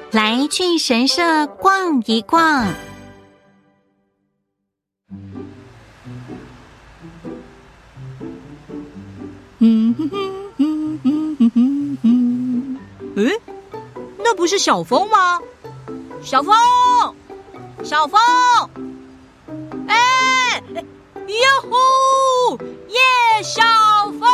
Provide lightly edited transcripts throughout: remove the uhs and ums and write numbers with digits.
来去神社逛一逛。 诶，那不是小峰吗？小峰，小峰，哎，哟呼，耶，小峰！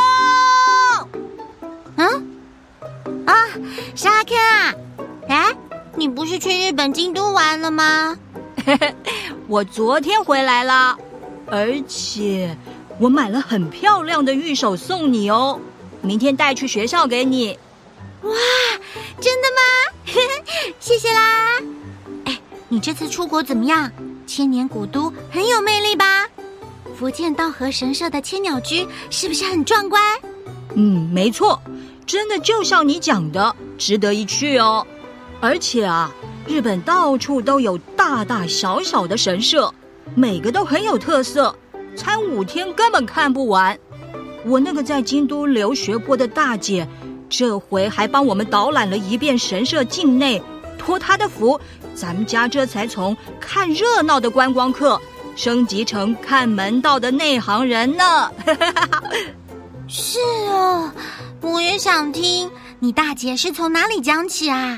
是阿 Ken 啊！哎，你不是去日本京都玩了吗？ 我昨天回来了，而且我买了很漂亮的玉手送你哦，明天带去学校给你。 哇，真的吗？谢谢啦！哎，你这次出国怎么样？千年古都很有魅力吧？福建道和神社的千鸟居是不是很壮观？ 没错，真的就像你讲的，值得一去哦。而且啊，日本到处都有大大小小的神社，每个都很有特色，参5天根本看不完。我那个在京都留学过的大姐，这回还帮我们导览了一遍神社境内，托她的福，咱们家这才从看热闹的观光客升级成看门道的内行人呢。 是哦，我也想听。你大姐是从哪里讲起啊？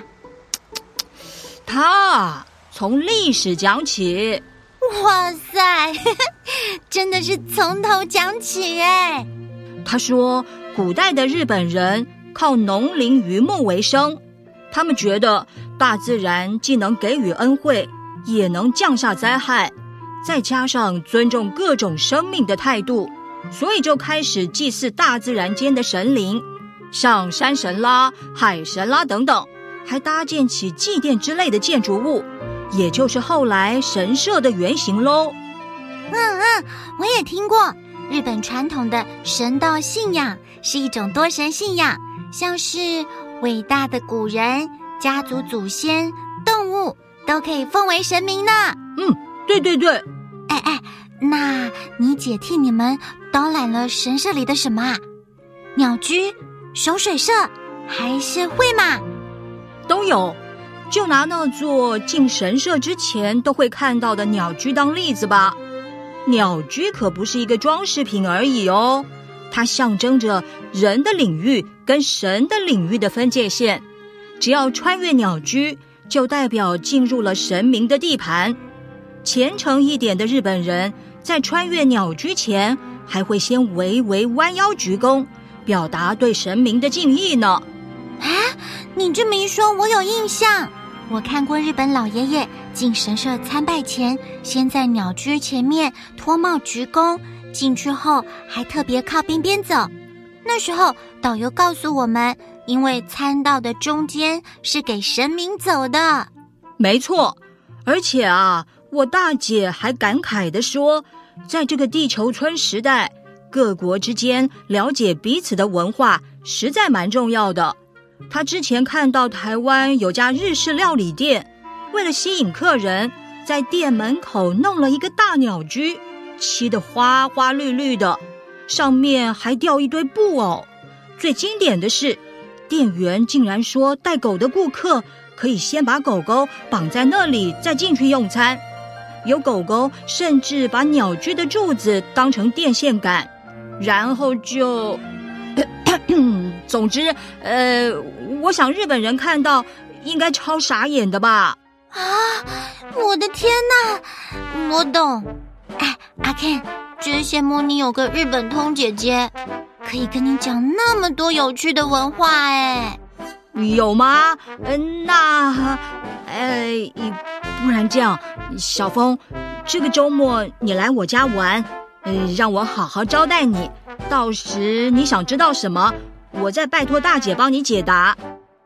她从历史讲起。 哇塞，真的是从头讲起哎。 她说，古代的日本人靠农林渔牧为生，他们觉得大自然既能给予恩惠，也能降下灾害，再加上尊重各种生命的态度，所以就开始祭祀大自然间的神灵，像山神啦、海神啦等等，还搭建起祭奠之类的建筑物，也就是后来神社的原型咯。 我也听过，日本传统的神道信仰是一种多神信仰，像是伟大的古人、家族祖先、动物都可以奉为神明呢。 对对对。 那你姐替你们导览了神社里的什么啊？鸟居、守水社还是会马？ 都有。就拿那座进神社之前都会看到的鸟居当例子吧。鸟居可不是一个装饰品而已哦，它象征着人的领域跟神的领域的分界线。只要穿越鸟居，就代表进入了神明的地盘。虔诚一点的日本人在穿越鸟居前，还会先微微弯腰鞠躬，表达对神明的敬意呢。 你这么一说，我有印象。我看过日本老爷爷进神社参拜前，先在鸟居前面脱帽鞠躬，进去后还特别靠边边走。那时候导游告诉我们，因为参道的中间是给神明走的。 没错，而且啊，我大姐还感慨地说，在这个地球村时代，各国之间了解彼此的文化实在蛮重要的。她之前看到台湾有家日式料理店，为了吸引客人，在店门口弄了一个大鸟居，漆得花花绿绿的，上面还吊一堆布偶。最经典的是，店员竟然说带狗的顾客可以先把狗狗绑在那里，再进去用餐。有狗狗甚至把鸟居的柱子当成电线杆，然后就总之我想日本人看到应该超傻眼的吧。 我的天哪，我懂。阿 Ken， 真羡慕你有个日本通姐姐，可以跟你讲那么多有趣的文化哎。 有吗？那不然这样，小峰，这个周末你来我家玩，让我好好招待你，到时你想知道什么，我再拜托大姐帮你解答。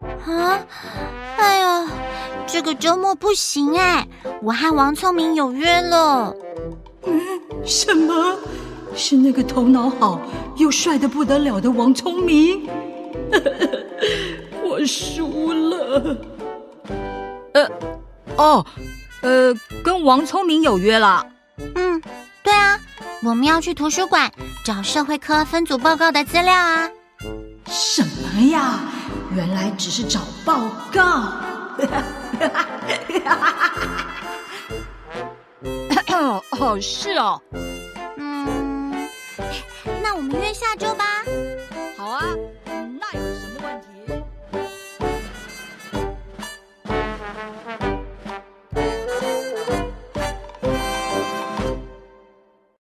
哎呦，这个周末不行哎，我和王聪明有约了。 什么？是那个头脑好又帅得不得了的王聪明？我输了。跟王聪明有约了。 对啊，我们要去图书馆找社会科分组报告的资料啊。 什么呀？原来只是找报告。 哦，是哦。 那我们约下周吧。